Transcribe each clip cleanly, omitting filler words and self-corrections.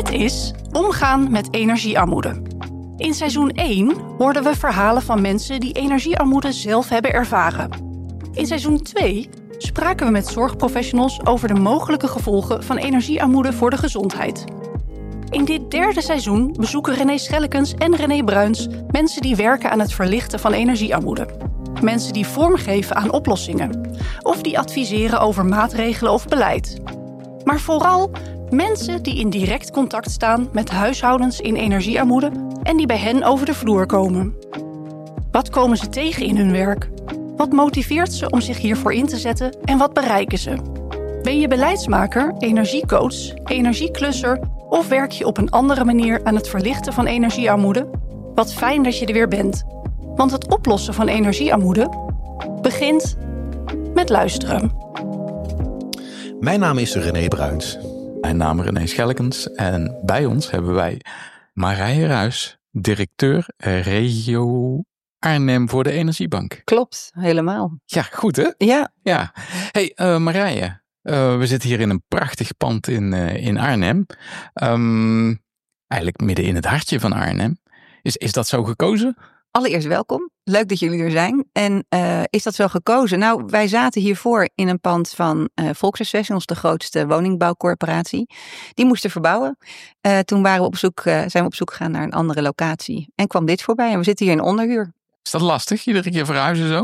Dit is Omgaan met energiearmoede. In seizoen 1 hoorden we verhalen van mensen die energiearmoede zelf hebben ervaren. In seizoen 2 spraken we met zorgprofessionals over de mogelijke gevolgen van energiearmoede voor de gezondheid. In dit derde seizoen bezoeken René Schellekens en René Bruins mensen die werken aan het verlichten van energiearmoede. Mensen die vormgeven aan oplossingen of die adviseren over maatregelen of beleid. Maar vooral mensen die in direct contact staan met huishoudens in energiearmoede en die bij hen over de vloer komen. Wat komen ze tegen in hun werk? Wat motiveert ze om zich hiervoor in te zetten en wat bereiken ze? Ben je beleidsmaker, energiecoach, energieklusser of werk je op een andere manier aan het verlichten van energiearmoede? Wat fijn dat je er weer bent. Want het oplossen van energiearmoede begint met luisteren. Mijn naam is René Bruins. Mijn naam is René Schellekens en bij ons hebben wij Marije Ruijs, directeur regio Arnhem voor de Energiebank. Klopt, helemaal. Ja, goed hè? Ja. Hey Marije, we zitten hier in een prachtig pand in Arnhem. Eigenlijk midden in het hartje van Arnhem. Is dat zo gekozen? Allereerst welkom. Leuk dat jullie er zijn. En is dat zo gekozen? Nou, wij zaten hiervoor in een pand van Volkshuisvesting, de grootste woningbouwcorporatie. Die moesten verbouwen. Toen zijn we op zoek gegaan naar een andere locatie. En kwam dit voorbij en we zitten hier in onderhuur. Is dat lastig, iedere keer verhuizen zo?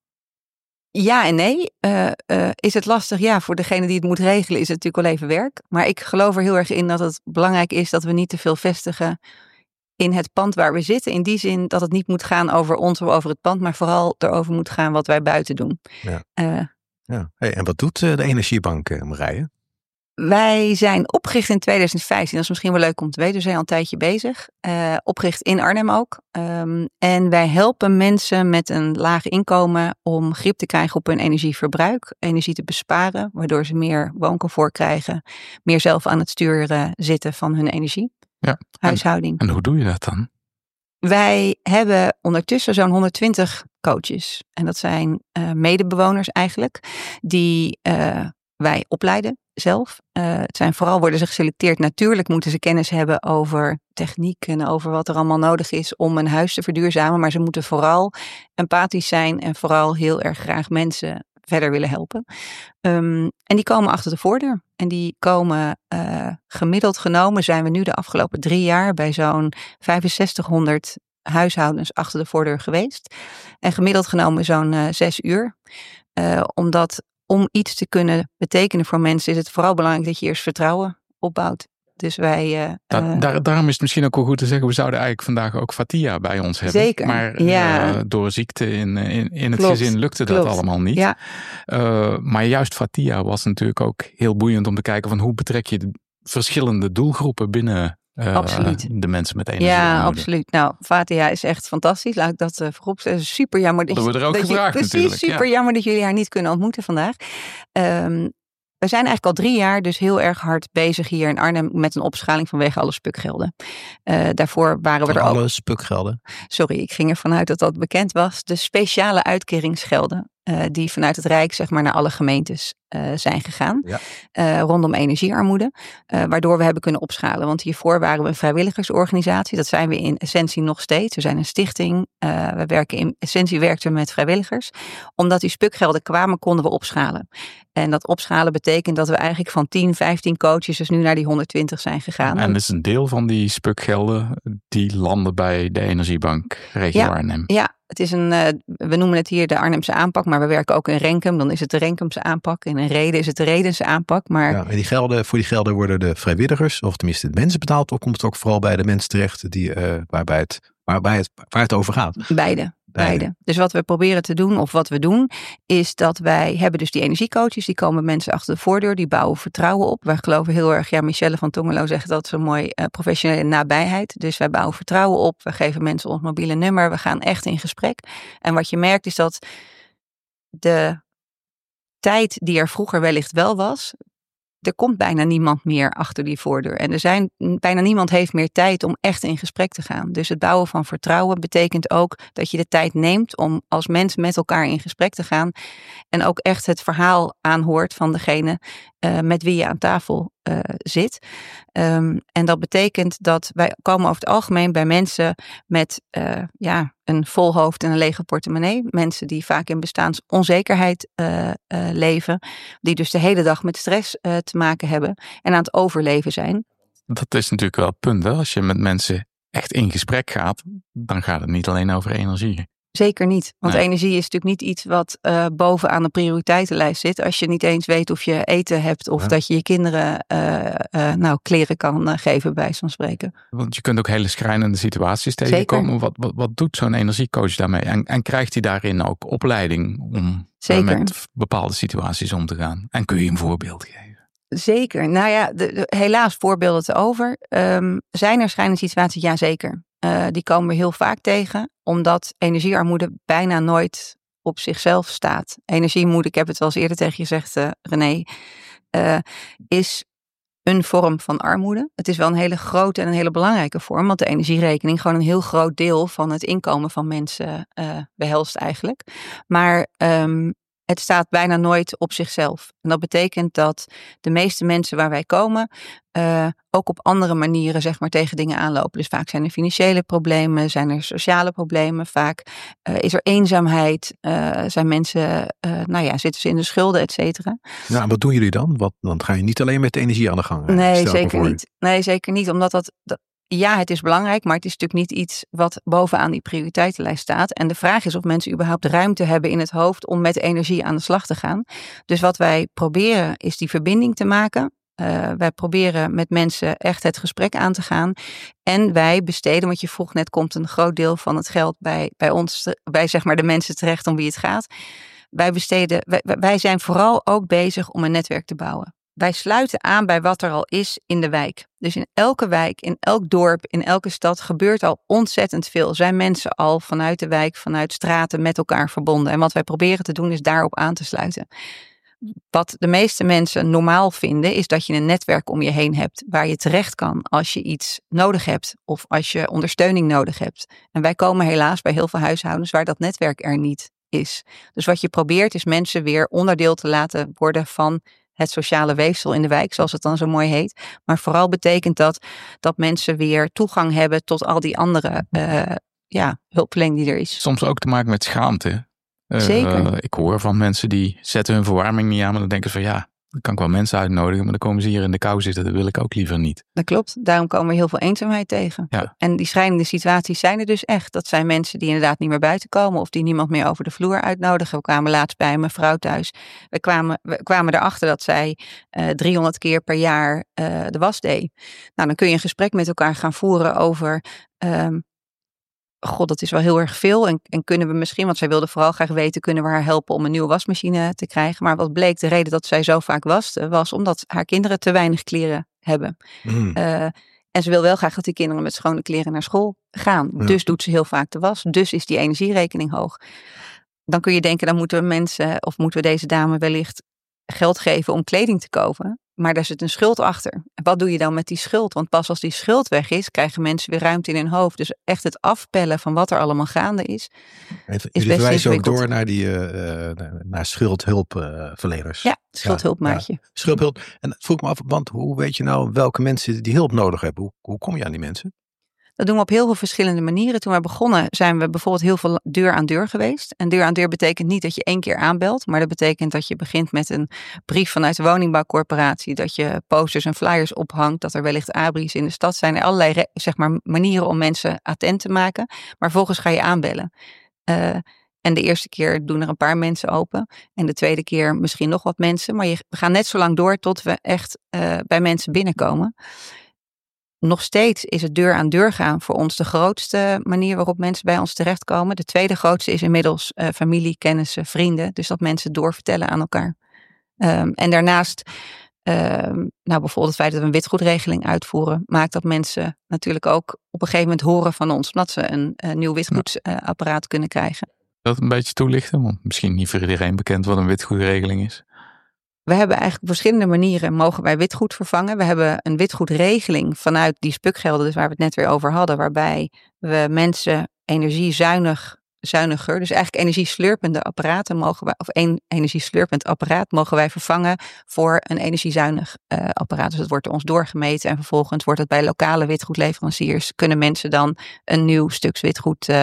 Ja en nee. Is het lastig? Ja, voor degene die het moet regelen is het natuurlijk wel even werk. Maar ik geloof er heel erg in dat het belangrijk is dat we niet te veel vestigen in het pand waar we zitten. In die zin dat het niet moet gaan over ons of over het pand, maar vooral erover moet gaan wat wij buiten doen. Ja. Hey, en wat doet de Energiebank, Marije? Wij zijn opgericht in 2015. Dat is misschien wel leuk om te weten. We zijn al een tijdje bezig. Opgericht in Arnhem ook. En wij helpen mensen met een laag inkomen om grip te krijgen op hun energieverbruik. Energie te besparen, waardoor ze meer wooncomfort krijgen. Meer zelf aan het sturen zitten van hun energie. Ja. Huishouding. En hoe doe je dat dan? Wij hebben ondertussen zo'n 120 coaches. En dat zijn medebewoners eigenlijk. Die wij opleiden zelf. Worden ze geselecteerd. Natuurlijk moeten ze kennis hebben over techniek en over wat er allemaal nodig is om een huis te verduurzamen. Maar ze moeten vooral empathisch zijn en vooral heel erg graag mensen verder willen helpen. En die komen achter de voordeur. En die komen gemiddeld genomen zijn we nu de afgelopen 3 jaar bij zo'n 6500 huishoudens achter de voordeur geweest. En gemiddeld genomen zo'n 6 uur. Omdat om iets te kunnen betekenen voor mensen is het vooral belangrijk dat je eerst vertrouwen opbouwt. Dus wij... Daarom is het misschien ook wel goed te zeggen, we zouden eigenlijk vandaag ook Fatia bij ons hebben. Zeker, maar door ziekte in het Klopt, gezin lukte dat allemaal niet. Ja. Maar juist Fatia was natuurlijk ook heel boeiend om te kijken van hoe betrek je de verschillende doelgroepen binnen de mensen met energie. Ja, absoluut. Nou, Fatia is echt fantastisch. Laat ik dat voorop zeggen. Super jammer dat wordt er ook gevraagd natuurlijk. Super jammer dat jullie haar niet kunnen ontmoeten vandaag. We zijn eigenlijk al 3 jaar dus heel erg hard bezig hier in Arnhem met een opschaling vanwege alle spukgelden. Daarvoor waren we er alle spukgelden? Sorry, ik ging ervan uit dat dat bekend was. De speciale uitkeringsgelden die vanuit het Rijk zeg maar naar alle gemeentes zijn gegaan. Ja. Rondom energiearmoede. Waardoor we hebben kunnen opschalen. Want hiervoor waren we een vrijwilligersorganisatie. Dat zijn we in essentie nog steeds. We zijn een stichting. We werken in essentie werkten met vrijwilligers. Omdat die spukgelden kwamen, konden we opschalen. En dat opschalen betekent dat we eigenlijk van 10, 15 coaches dus nu naar die 120 zijn gegaan. En dus een deel van die spukgelden die landen bij de Energiebank regio Arnhem. Ja. Het is we noemen het hier de Arnhemse aanpak, maar we werken ook in Renkum. Dan is het de Renkumse aanpak. En in Rheden is het de Redense aanpak. Maar ja, en voor die gelden worden de vrijwilligers, of tenminste de mensen betaald, of komt het ook vooral bij de mensen terecht waar het over gaat? Beide. Dus wat we proberen te doen, of wat we doen, is dat wij hebben dus die energiecoaches, die komen mensen achter de voordeur, die bouwen vertrouwen op. Wij geloven heel erg, Michelle van Tongelo zegt dat zo mooi, professionele nabijheid. Dus wij bouwen vertrouwen op, we geven mensen ons mobiele nummer, we gaan echt in gesprek. En wat je merkt is dat de tijd die er vroeger wellicht wel was, er komt bijna niemand meer achter die voordeur. En bijna niemand heeft meer tijd om echt in gesprek te gaan. Dus het bouwen van vertrouwen betekent ook dat je de tijd neemt om als mens met elkaar in gesprek te gaan. En ook echt het verhaal aanhoort van degene met wie je aan tafel zit. En dat betekent dat wij komen over het algemeen bij mensen met een vol hoofd en een lege portemonnee. Mensen die vaak in bestaansonzekerheid leven. Die dus de hele dag met stress te maken hebben en aan het overleven zijn. Dat is natuurlijk wel het punt. Hè? Als je met mensen echt in gesprek gaat, dan gaat het niet alleen over energie. Zeker niet. Want Nee. energie is natuurlijk niet iets wat bovenaan de prioriteitenlijst zit. Als je niet eens weet of je eten hebt of dat je je kinderen kleren kan geven, bij zo'n spreken. Want je kunt ook hele schrijnende situaties tegenkomen. Wat doet zo'n energiecoach daarmee? En krijgt hij daarin ook opleiding om met bepaalde situaties om te gaan? En kun je een voorbeeld geven? Zeker. Nou ja, helaas voorbeelden te over. Zijn er schrijnende situaties? Ja, zeker. Die komen we heel vaak tegen, omdat energiearmoede bijna nooit op zichzelf staat. Energiearmoede, ik heb het wel eens eerder tegen je gezegd, René, is een vorm van armoede. Het is wel een hele grote en een hele belangrijke vorm, want de energierekening gewoon een heel groot deel van het inkomen van mensen behelst eigenlijk. Maar het staat bijna nooit op zichzelf. En dat betekent dat de meeste mensen waar wij komen ook op andere manieren zeg maar tegen dingen aanlopen. Dus vaak zijn er financiële problemen, zijn er sociale problemen. Vaak is er eenzaamheid, zijn mensen, zitten ze in de schulden, et cetera. Nou, wat doen jullie dan? Dan ga je niet alleen met de energie aan de gang. Nee, zeker niet. Nee, zeker niet. Omdat ja, het is belangrijk, maar het is natuurlijk niet iets wat bovenaan die prioriteitenlijst staat. En de vraag is of mensen überhaupt ruimte hebben in het hoofd om met energie aan de slag te gaan. Dus wat wij proberen is die verbinding te maken. Wij proberen met mensen echt het gesprek aan te gaan. En wij besteden, want je vroeg net, komt een groot deel van het geld bij ons, bij zeg maar de mensen terecht om wie het gaat. Wij zijn vooral ook bezig om een netwerk te bouwen. Wij sluiten aan bij wat er al is in de wijk. Dus in elke wijk, in elk dorp, in elke stad gebeurt al ontzettend veel. Zijn mensen al vanuit de wijk, vanuit straten met elkaar verbonden. En wat wij proberen te doen is daarop aan te sluiten. Wat de meeste mensen normaal vinden is dat je een netwerk om je heen hebt waar je terecht kan als je iets nodig hebt of als je ondersteuning nodig hebt. En wij komen helaas bij heel veel huishoudens waar dat netwerk er niet is. Dus wat je probeert is mensen weer onderdeel te laten worden van het sociale weefsel in de wijk, zoals het dan zo mooi heet. Maar vooral betekent dat mensen weer toegang hebben tot al die andere hulpverlening die er is. Soms ook te maken met schaamte. Zeker. Ik hoor van mensen die zetten hun verwarming niet aan, maar dan denken ze van ja, dan kan ik wel mensen uitnodigen, maar dan komen ze hier in de kou zitten, dat wil ik ook liever niet. Dat klopt, daarom komen we heel veel eenzaamheid tegen. Ja. En die schrijnende situaties zijn er dus echt. Dat zijn mensen die inderdaad niet meer buiten komen of die niemand meer over de vloer uitnodigen. We kwamen laatst bij een mevrouw thuis. We kwamen erachter dat zij 300 keer per jaar de was deed. Nou, dan kun je een gesprek met elkaar gaan voeren over dat is wel heel erg veel. En kunnen we misschien, want zij wilde vooral graag weten, kunnen we haar helpen om een nieuwe wasmachine te krijgen. Maar wat bleek, de reden dat zij zo vaak waste, was omdat haar kinderen te weinig kleren hebben. En ze wil wel graag dat die kinderen met schone kleren naar school gaan. Ja. Dus doet ze heel vaak de was. Dus is die energierekening hoog. Dan kun je denken, dan moeten we deze dame wellicht geld geven om kleding te kopen. Maar daar zit een schuld achter. Wat doe je dan met die schuld? Want pas als die schuld weg is, krijgen mensen weer ruimte in hun hoofd. Dus echt het afpellen van wat er allemaal gaande is. Jullie verwijzen ook door naar naar schuldhulpverleners. Ja, schuldhulpmaatje. Ja, schuldhulp. En dat vroeg me af, want hoe weet je nou welke mensen die hulp nodig hebben? Hoe kom je aan die mensen? Dat doen we op heel veel verschillende manieren. Toen we begonnen zijn we bijvoorbeeld heel veel deur aan deur geweest. En deur aan deur betekent niet dat je 1 keer aanbelt. Maar dat betekent dat je begint met een brief vanuit de woningbouwcorporatie. Dat je posters en flyers ophangt. Dat er wellicht abris in de stad zijn. Er allerlei manieren om mensen attent te maken. Maar vervolgens ga je aanbellen. En de eerste keer doen er een paar mensen open. En de tweede keer misschien nog wat mensen. Maar we gaan net zo lang door tot we echt bij mensen binnenkomen. Nog steeds is het deur aan deur gaan voor ons de grootste manier waarop mensen bij ons terechtkomen. De tweede grootste is inmiddels familie, kennissen, vrienden. Dus dat mensen doorvertellen aan elkaar. En daarnaast, bijvoorbeeld het feit dat we een witgoedregeling uitvoeren, maakt dat mensen natuurlijk ook op een gegeven moment horen van ons, omdat ze een nieuw witgoedsapparaat kunnen krijgen. Dat een beetje toelichten, want misschien niet voor iedereen bekend wat een witgoedregeling is. We hebben eigenlijk op verschillende manieren mogen wij witgoed vervangen. We hebben een witgoedregeling vanuit die spukgelden, dus waar we het net weer over hadden, waarbij we mensen energiezuinig energiezuiniger. Dus eigenlijk energieslurpende apparaten of één energieslurpend apparaat mogen wij vervangen voor een energiezuinig apparaat. Dus dat wordt ons doorgemeten en vervolgens wordt het bij lokale witgoedleveranciers. Kunnen mensen dan een nieuw stuk witgoed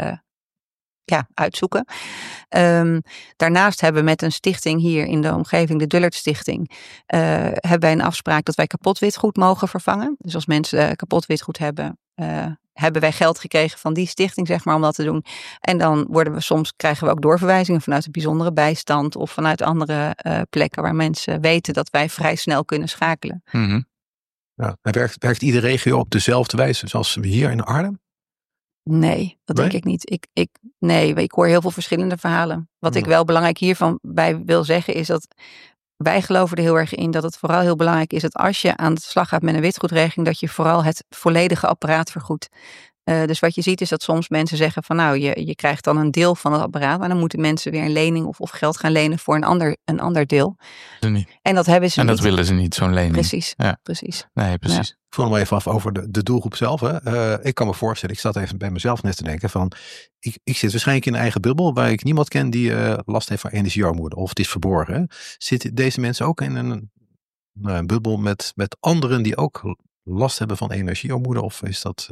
uitzoeken. Daarnaast hebben we met een stichting hier in de omgeving, de Dullert Stichting, hebben wij een afspraak dat wij kapot witgoed mogen vervangen. Dus als mensen kapot witgoed hebben, hebben wij geld gekregen van die stichting, zeg maar, om dat te doen. En dan krijgen we ook doorverwijzingen vanuit de bijzondere bijstand of vanuit andere plekken waar mensen weten dat wij vrij snel kunnen schakelen. Mm-hmm. Ja, en werkt iedere regio op dezelfde wijze zoals we hier in Arnhem? Nee, dat denk ik niet. Ik hoor heel veel verschillende verhalen. Wat ik wel belangrijk hiervan bij wil zeggen is dat wij geloven er heel erg in dat het vooral heel belangrijk is dat als je aan de slag gaat met een witgoedregeling, dat je vooral het volledige apparaat vergoedt. Dus wat je ziet is dat soms mensen zeggen van nou, je krijgt dan een deel van het apparaat, maar dan moeten mensen weer een lening of geld gaan lenen voor een ander deel. En dat hebben ze niet. En dat niet. willen ze niet, zo'n lening. Precies. Nee, precies. Ja. Ik voel me even af over de doelgroep zelf. Hè. Ik kan me voorstellen, ik zat even bij mezelf net te denken van, ik zit waarschijnlijk in een eigen bubbel waar ik niemand ken die last heeft van energiearmoede of het is verborgen. Hè. Zitten deze mensen ook in een bubbel met anderen die ook last hebben van energiearmoede of is dat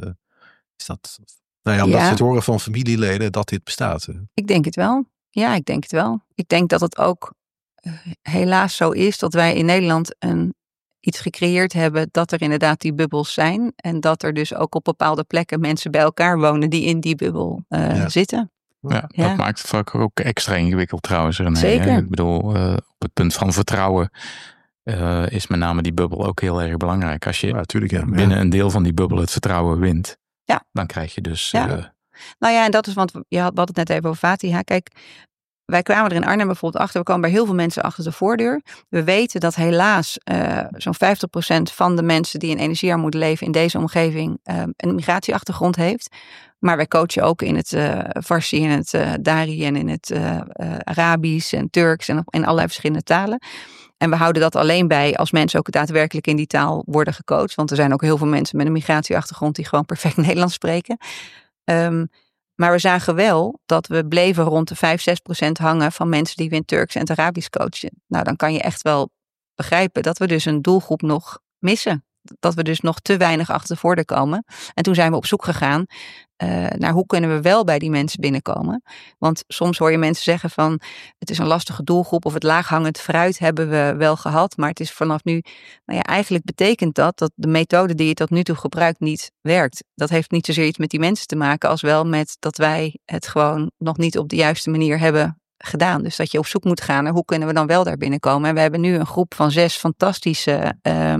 omdat ze het horen van familieleden dat dit bestaat? Ik denk het wel. Ja, ik denk het wel. Ik denk dat het ook helaas zo is dat wij in Nederland iets gecreëerd hebben dat er inderdaad die bubbels zijn. En dat er dus ook op bepaalde plekken mensen bij elkaar wonen die in die bubbel zitten. Ja, dat maakt het vaak ook extra ingewikkeld trouwens. René. Zeker. Ik bedoel, op het punt van vertrouwen is met name die bubbel ook heel erg belangrijk. Als je binnen een deel van die bubbel het vertrouwen wint, dan krijg je dus... en dat is, want we hadden het net even over Fatiha. Kijk, wij kwamen er in Arnhem bijvoorbeeld achter. We kwamen bij heel veel mensen achter de voordeur. We weten dat helaas zo'n 50% van de mensen die in energiearmoede leven in deze omgeving een migratieachtergrond heeft. Maar wij coachen ook in het Farsi, in het Dari en in het Arabisch en Turks en in allerlei verschillende talen. En we houden dat alleen bij als mensen ook daadwerkelijk in die taal worden gecoacht. Want er zijn ook heel veel mensen met een migratieachtergrond die gewoon perfect Nederlands spreken. Maar we zagen wel dat we bleven rond de 5-6% hangen van mensen die we in Turks en het Arabisch coachen. Nou, dan kan je echt wel begrijpen dat we dus een doelgroep nog missen. Dat we dus nog te weinig achter de voordeur komen. En toen zijn we op zoek gegaan naar hoe kunnen we wel bij die mensen binnenkomen. Want soms hoor je mensen zeggen van het is een lastige doelgroep of het laaghangend fruit hebben we wel gehad. Maar het is vanaf nu, eigenlijk betekent dat de methode die je tot nu toe gebruikt niet werkt. Dat heeft niet zozeer iets met die mensen te maken als wel met dat wij het gewoon nog niet op de juiste manier hebben gedaan. Dus dat je op zoek moet gaan naar hoe kunnen we dan wel daar binnenkomen. En we hebben nu een groep van 6 fantastische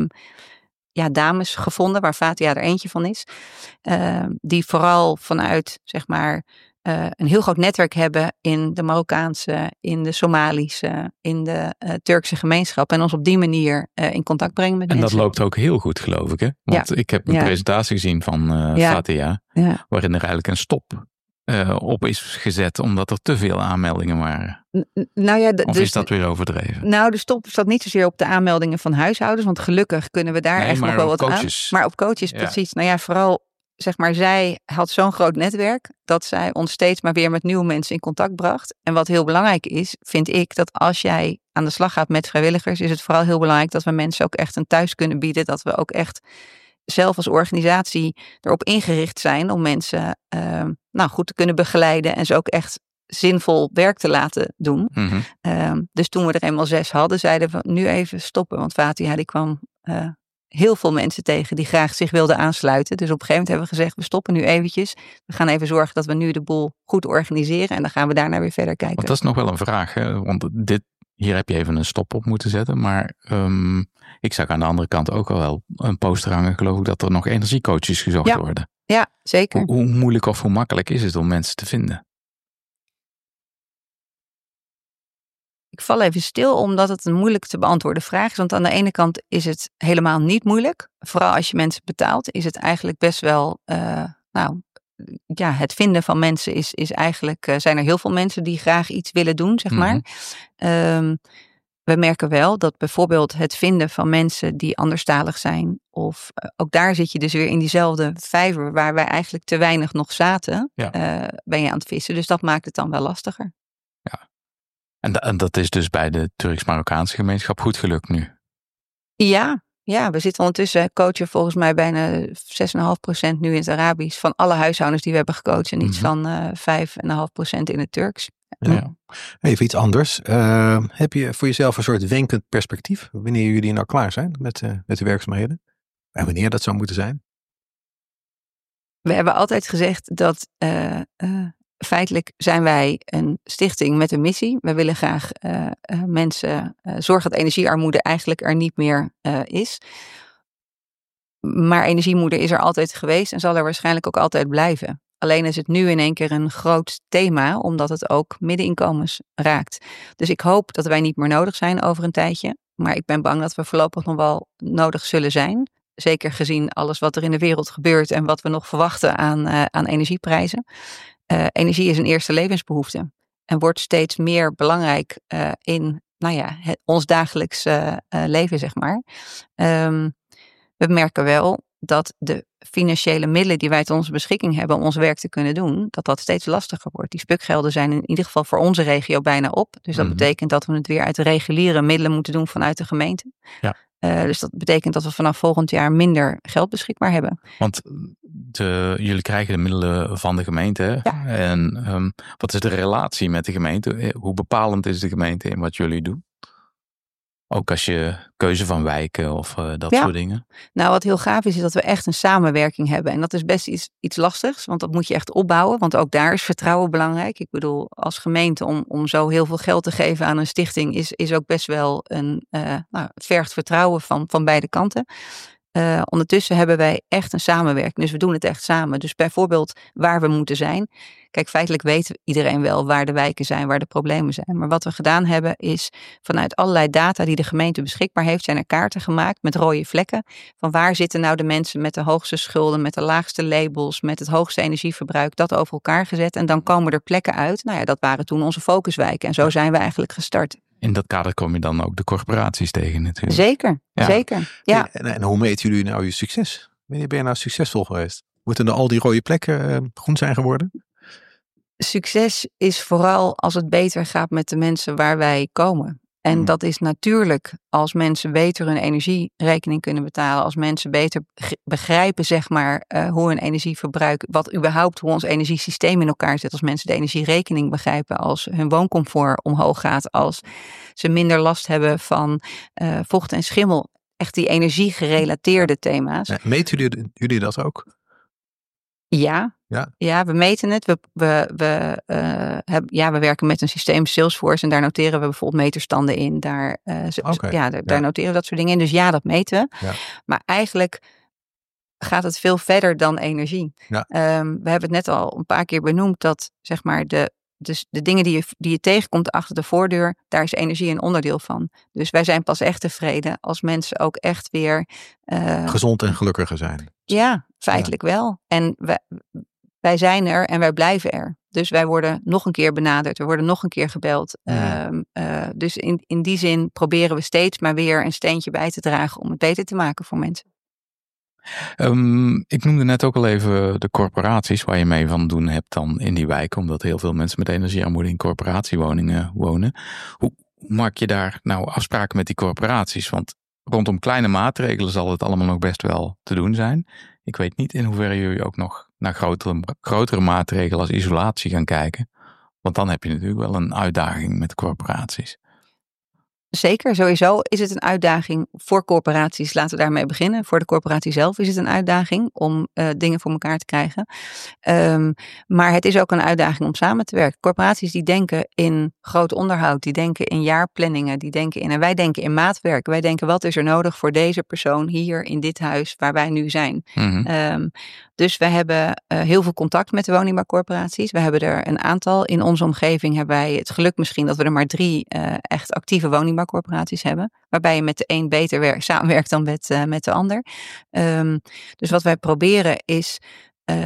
dames gevonden, waar Fatiha er eentje van is. Die vooral vanuit, zeg maar, een heel groot netwerk hebben in de Marokkaanse, in de Somalische, in de Turkse gemeenschap. En ons op die manier in contact brengen met mensen. En dat loopt ook heel goed, geloof ik. Hè? Want ik heb een presentatie gezien van Fatiha, waarin er eigenlijk een stop op is gezet, omdat er te veel aanmeldingen waren. Of is dat weer overdreven? Nou, de stop staat niet zozeer op de aanmeldingen van huishoudens, want gelukkig kunnen we daar echt nog wel wat coaches. aan. Maar op coaches, precies. Vooral, zeg maar, zij had zo'n groot netwerk dat zij ons steeds maar weer met nieuwe mensen in contact bracht. En wat heel belangrijk is, vind ik, dat als jij aan de slag gaat met vrijwilligers, is het vooral heel belangrijk dat we mensen ook echt een thuis kunnen bieden, dat we ook echt zelf als organisatie erop ingericht zijn om mensen goed te kunnen begeleiden en ze ook echt zinvol werk te laten doen. Mm-hmm. Dus toen we er eenmaal 6 hadden, zeiden we nu even stoppen. Want Fatiha die kwam heel veel mensen tegen die graag zich wilden aansluiten. Dus op een gegeven moment hebben we gezegd, we stoppen nu eventjes. We gaan even zorgen dat we nu de boel goed organiseren en dan gaan we daarna weer verder kijken. Want dat is nog wel een vraag, hè? Want hier heb je even een stop op moeten zetten. Maar ik zag aan de andere kant ook al wel een poster hangen, geloof ik, dat er nog energiecoaches gezocht worden. Ja, zeker. Hoe moeilijk of hoe makkelijk is het om mensen te vinden? Ik val even stil, omdat het een moeilijk te beantwoorden vraag is. Want aan de ene kant is het helemaal niet moeilijk. Vooral als je mensen betaalt, is het eigenlijk best wel... het vinden van mensen is eigenlijk... zijn er heel veel mensen die graag iets willen doen, zeg maar. we merken wel dat bijvoorbeeld het vinden van mensen die anderstalig zijn, of ook daar zit je dus weer in diezelfde vijver waar wij eigenlijk te weinig nog zaten, ben je aan het vissen. Dus dat maakt het dan wel lastiger. Ja, en dat is dus bij de Turks-Marokkaanse gemeenschap goed gelukt nu? Ja, we zitten ondertussen coachen volgens mij bijna 6,5% nu in het Arabisch van alle huishoudens die we hebben gecoacht en iets van 5,5% in het Turks. Ja. Even iets anders. Heb je voor jezelf een soort wenkend perspectief wanneer jullie nou klaar zijn met de werkzaamheden? En wanneer dat zou moeten zijn? We hebben altijd gezegd dat feitelijk zijn wij een stichting met een missie. We willen graag mensen zorgen dat energiearmoede eigenlijk er niet meer is. Maar energiemoede is er altijd geweest en zal er waarschijnlijk ook altijd blijven. Alleen is het nu in één keer een groot thema, omdat het ook middeninkomens raakt. Dus ik hoop dat wij niet meer nodig zijn over een tijdje. Maar ik ben bang dat we voorlopig nog wel nodig zullen zijn. Zeker gezien alles wat er in de wereld gebeurt en wat we nog verwachten aan energieprijzen. Energie is een eerste levensbehoefte. En wordt steeds meer belangrijk in ons dagelijks leven, zeg maar. We merken wel dat de financiële middelen die wij tot onze beschikking hebben om ons werk te kunnen doen, dat steeds lastiger wordt. Die spukgelden zijn in ieder geval voor onze regio bijna op. Dus dat betekent dat we het weer uit de reguliere middelen moeten doen vanuit de gemeente. Ja. Dus dat betekent dat we vanaf volgend jaar minder geld beschikbaar hebben. Want jullie krijgen de middelen van de gemeente. Ja. En wat is de relatie met de gemeente? Hoe bepalend is de gemeente in wat jullie doen? Ook als je keuze van wijken of dat soort dingen. Nou, wat heel gaaf is dat we echt een samenwerking hebben. En dat is best iets lastigs, want dat moet je echt opbouwen. Want ook daar is vertrouwen belangrijk. Ik bedoel, als gemeente om zo heel veel geld te geven aan een stichting is ook best wel het vergt vertrouwen van beide kanten. Ondertussen hebben wij echt een samenwerking. Dus we doen het echt samen. Dus bijvoorbeeld waar we moeten zijn. Kijk, feitelijk weet iedereen wel waar de wijken zijn, waar de problemen zijn. Maar wat we gedaan hebben is vanuit allerlei data die de gemeente beschikbaar heeft, zijn er kaarten gemaakt met rode vlekken. Van waar zitten nou de mensen met de hoogste schulden, met de laagste labels, met het hoogste energieverbruik. Dat over elkaar gezet. En dan komen er plekken uit. Nou ja, dat waren toen onze focuswijken. En zo zijn we eigenlijk gestart. In dat kader kom je dan ook de corporaties tegen natuurlijk. Zeker, zeker. Ja. En hoe meten jullie nou je succes? Wanneer ben je nou succesvol geweest? Moeten er al die rode plekken groen zijn geworden? Succes is vooral als het beter gaat met de mensen waar wij komen. En dat is natuurlijk als mensen beter hun energierekening kunnen betalen. Als mensen beter begrijpen, zeg maar, hoe hun energieverbruik, hoe ons energiesysteem in elkaar zit. Als mensen de energierekening begrijpen. Als hun wooncomfort omhoog gaat. Als ze minder last hebben van vocht en schimmel. Echt die energiegerelateerde thema's. Ja, meten jullie dat ook? Ja, we meten het. We werken met een systeem Salesforce en daar noteren we bijvoorbeeld meterstanden in. Daar noteren we dat soort dingen in. Dus ja, dat meten we. Ja. Maar eigenlijk gaat het veel verder dan energie. Ja. We hebben het net al een paar keer benoemd dat zeg maar de dingen die je tegenkomt achter de voordeur, daar is energie een onderdeel van. Dus wij zijn pas echt tevreden als mensen ook echt weer gezond en gelukkiger zijn. Ja, feitelijk wel. En wij zijn er en wij blijven er. Dus wij worden nog een keer benaderd. We worden nog een keer gebeld. Ja. Dus in die zin proberen we steeds maar weer een steentje bij te dragen om het beter te maken voor mensen. Ik noemde net ook al even de corporaties waar je mee van doen hebt dan in die wijken. Omdat heel veel mensen met energiearmoede in corporatiewoningen wonen. Hoe maak je daar nou afspraken met die corporaties? Want rondom kleine maatregelen zal het allemaal nog best wel te doen zijn. Ik weet niet in hoeverre jullie ook nog naar grotere maatregelen als isolatie gaan kijken. Want dan heb je natuurlijk wel een uitdaging met corporaties. Zeker, sowieso is het een uitdaging voor corporaties. Laten we daarmee beginnen. Voor de corporatie zelf is het een uitdaging om dingen voor elkaar te krijgen. Maar het is ook een uitdaging om samen te werken. Corporaties die denken in groot onderhoud, die denken in jaarplanningen, en wij denken in maatwerk. Wij denken wat is er nodig voor deze persoon hier in dit huis waar wij nu zijn. Mm-hmm. Dus we hebben heel veel contact met de woningbouwcorporaties. We hebben er een aantal. In onze omgeving hebben wij het geluk misschien dat we er maar 3 echt actieve woningbouwcorporaties hebben. Waarbij je met de een beter samenwerkt dan met de ander. Dus wat wij proberen is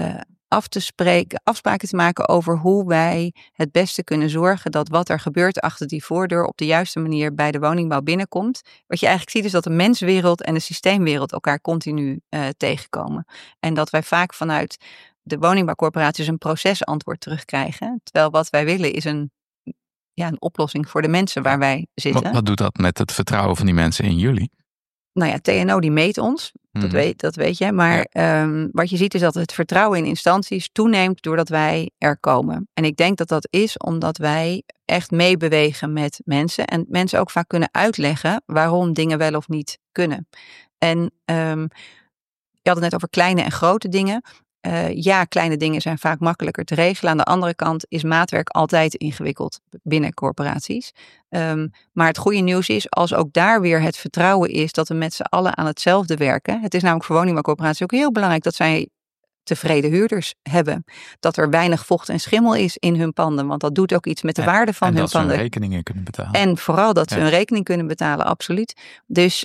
afspraken te maken over hoe wij het beste kunnen zorgen dat wat er gebeurt achter die voordeur op de juiste manier bij de woningbouw binnenkomt. Wat je eigenlijk ziet is dat de menswereld en de systeemwereld elkaar continu tegenkomen. En dat wij vaak vanuit de woningbouwcorporaties een procesantwoord terugkrijgen. Terwijl wat wij willen is een oplossing voor de mensen waar wij zitten. Wat doet dat met het vertrouwen van die mensen in jullie? Nou ja, TNO die meet ons, dat weet je. Maar wat je ziet is dat het vertrouwen in instanties toeneemt doordat wij er komen. En ik denk dat dat is omdat wij echt meebewegen met mensen. En mensen ook vaak kunnen uitleggen waarom dingen wel of niet kunnen. En je had het net over kleine en grote dingen. Kleine dingen zijn vaak makkelijker te regelen. Aan de andere kant is maatwerk altijd ingewikkeld binnen corporaties. Maar het goede nieuws is, als ook daar weer het vertrouwen is dat we met z'n allen aan hetzelfde werken. Het is namelijk voor woningbouwcorporaties ook heel belangrijk dat zij tevreden huurders hebben. Dat er weinig vocht en schimmel is in hun panden. Want dat doet ook iets met de waarde van hun panden. En dat ze hun rekeningen kunnen betalen. En vooral dat ze hun rekening kunnen betalen, absoluut. Dus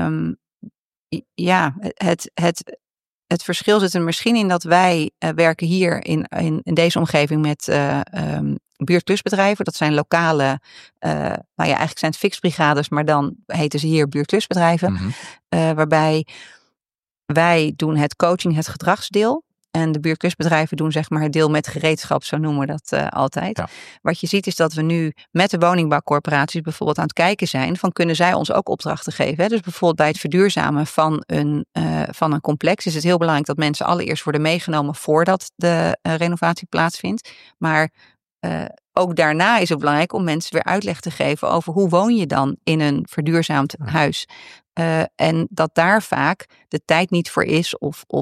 het verschil zit er misschien in dat wij werken hier in deze omgeving met buurtklusbedrijven. Dat zijn lokale, eigenlijk zijn het fixbrigades, maar dan heten ze hier buurtklusbedrijven. Mm-hmm. Waarbij wij doen het coaching, het gedragsdeel. En de buurtklusbedrijven doen zeg maar het deel met gereedschap, zo noemen we dat altijd. Ja. Wat je ziet is dat we nu met de woningbouwcorporaties bijvoorbeeld aan het kijken zijn van kunnen zij ons ook opdrachten geven. Hè? Dus bijvoorbeeld bij het verduurzamen van een complex is het heel belangrijk dat mensen allereerst worden meegenomen voordat de renovatie plaatsvindt. Maar ook daarna is het belangrijk om mensen weer uitleg te geven over hoe woon je dan in een verduurzaamd huis. En dat daar vaak de tijd niet voor is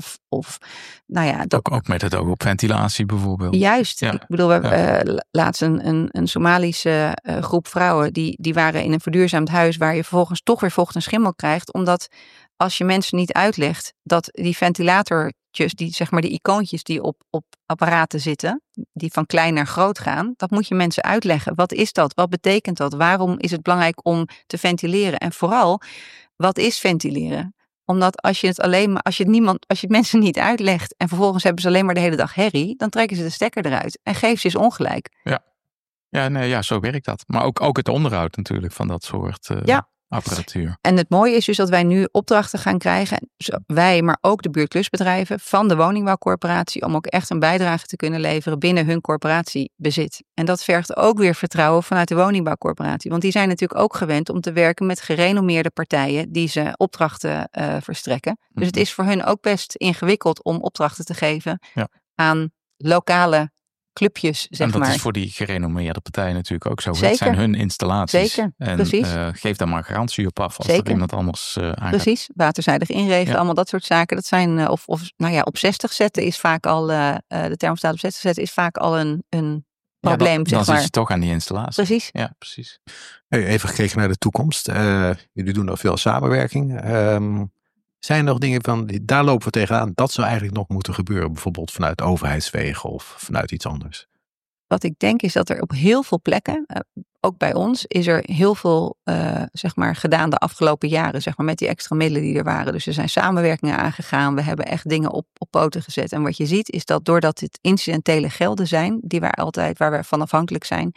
Ook met het oog op ventilatie bijvoorbeeld. Juist. Ja. Ik bedoel, we hebben laatst een Somalische groep vrouwen die waren in een verduurzaamd huis waar je vervolgens toch weer vocht en schimmel krijgt. Omdat als je mensen niet uitlegt dat die ventilatortjes, die zeg maar die icoontjes die op apparaten zitten, die van klein naar groot gaan, dat moet je mensen uitleggen. Wat is dat? Wat betekent dat? Waarom is het belangrijk om te ventileren? En vooral, wat is ventileren? Omdat als je het mensen niet uitlegt en vervolgens hebben ze alleen maar de hele dag herrie, dan trekken ze de stekker eruit en geven ze eens ongelijk. Ja, zo werkt dat. Maar ook het onderhoud natuurlijk van dat soort apparatuur. En het mooie is dus dat wij nu opdrachten gaan krijgen, wij, maar ook de buurtklusbedrijven van de woningbouwcorporatie, om ook echt een bijdrage te kunnen leveren binnen hun corporatiebezit. En dat vergt ook weer vertrouwen vanuit de woningbouwcorporatie. Want die zijn natuurlijk ook gewend om te werken met gerenommeerde partijen die ze opdrachten verstrekken. Dus het is voor hun ook best ingewikkeld om opdrachten te geven aan lokale clubjes, zeg maar. En dat is voor die gerenommeerde partijen natuurlijk ook zo. Zeker. Het zijn hun installaties. Zeker, en precies. Geef daar maar garantie op af als er iemand anders aangaat. Precies, waterzijdig inregelen, allemaal dat soort zaken. Dat zijn, op 60 zetten is vaak al, de thermostaat op 60 zetten is vaak al een probleem, dan zit je toch aan die installatie. Precies. Ja, precies. Even gekeken naar de toekomst. Jullie doen nog veel samenwerking. Zijn er nog dingen van, daar lopen we tegenaan, dat zou eigenlijk nog moeten gebeuren, bijvoorbeeld vanuit overheidswegen of vanuit iets anders? Wat ik denk is dat er op heel veel plekken, ook bij ons, is er heel veel gedaan de afgelopen jaren, met die extra middelen die er waren. Dus er zijn samenwerkingen aangegaan, we hebben echt dingen op poten gezet. En wat je ziet is dat doordat dit incidentele gelden zijn, waar we van afhankelijk zijn,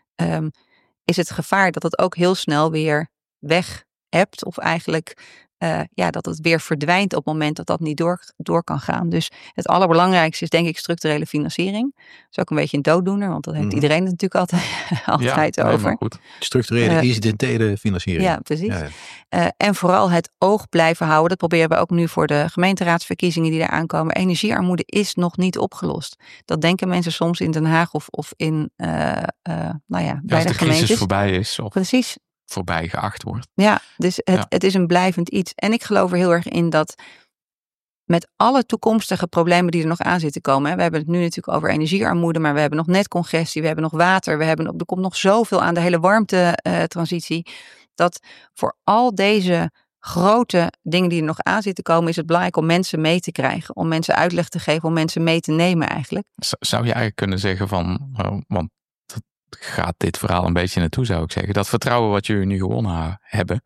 is het gevaar dat het ook heel snel weer weg hebt of eigenlijk dat het weer verdwijnt op het moment dat dat niet door kan gaan. Dus het allerbelangrijkste is denk ik structurele financiering. Dat is ook een beetje een dooddoener, want dat heeft iedereen het natuurlijk altijd over. Maar goed. Structurele incidentele financiering. Ja, precies. Ja. En vooral het oog blijven houden. Dat proberen we ook nu voor de gemeenteraadsverkiezingen die er aankomen. Energiearmoede is nog niet opgelost. Dat denken mensen soms in Den Haag of in bij de gemeentes. Crisis voorbij is. Precies. Voorbij geacht wordt. Ja, dus het is een blijvend iets. En ik geloof er heel erg in dat met alle toekomstige problemen die er nog aan zitten komen. We hebben het nu natuurlijk over energiearmoede, maar we hebben nog netcongestie, we hebben nog water, er komt nog zoveel aan de hele warmtetransitie. Dat voor al deze grote dingen die er nog aan zitten komen, is het belangrijk om mensen mee te krijgen. Om mensen uitleg te geven, om mensen mee te nemen eigenlijk. Zou je eigenlijk kunnen zeggen van, want gaat dit verhaal een beetje naartoe, zou ik zeggen. Dat vertrouwen wat jullie nu gewonnen hebben,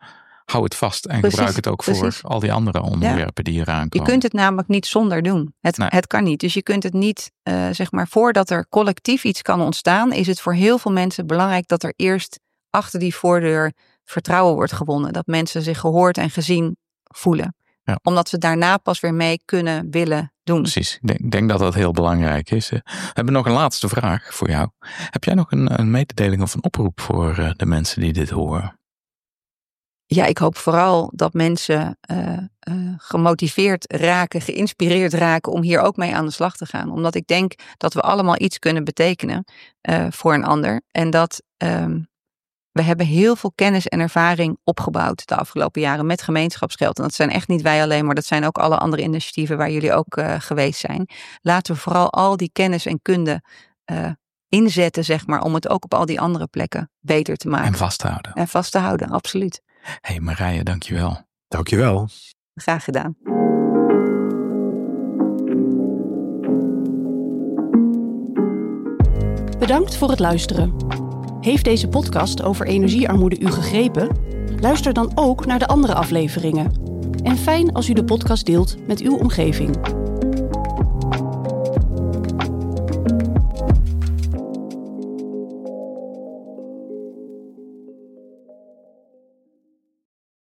hou het vast en gebruik het ook voor al die andere onderwerpen die hier aankomen. Je kunt het namelijk niet zonder doen. Het kan niet. Dus je kunt het niet, voordat er collectief iets kan ontstaan, is het voor heel veel mensen belangrijk dat er eerst achter die voordeur vertrouwen wordt gewonnen. Dat mensen zich gehoord en gezien voelen. Ja. Omdat ze daarna pas weer mee kunnen willen doen. Precies. Ik denk dat dat heel belangrijk is. We hebben nog een laatste vraag voor jou. Heb jij nog een mededeling of een oproep voor de mensen die dit horen? Ja, ik hoop vooral dat mensen gemotiveerd raken, geïnspireerd raken om hier ook mee aan de slag te gaan. Omdat ik denk dat we allemaal iets kunnen betekenen voor een ander. En dat we hebben heel veel kennis en ervaring opgebouwd de afgelopen jaren met gemeenschapsgeld. En dat zijn echt niet wij alleen, maar dat zijn ook alle andere initiatieven waar jullie ook geweest zijn. Laten we vooral al die kennis en kunde inzetten, om het ook op al die andere plekken beter te maken. En vast te houden, absoluut. Hey Marije, dankjewel. Dankjewel. Graag gedaan. Bedankt voor het luisteren. Heeft deze podcast over energiearmoede u gegrepen? Luister dan ook naar de andere afleveringen. En fijn als u de podcast deelt met uw omgeving.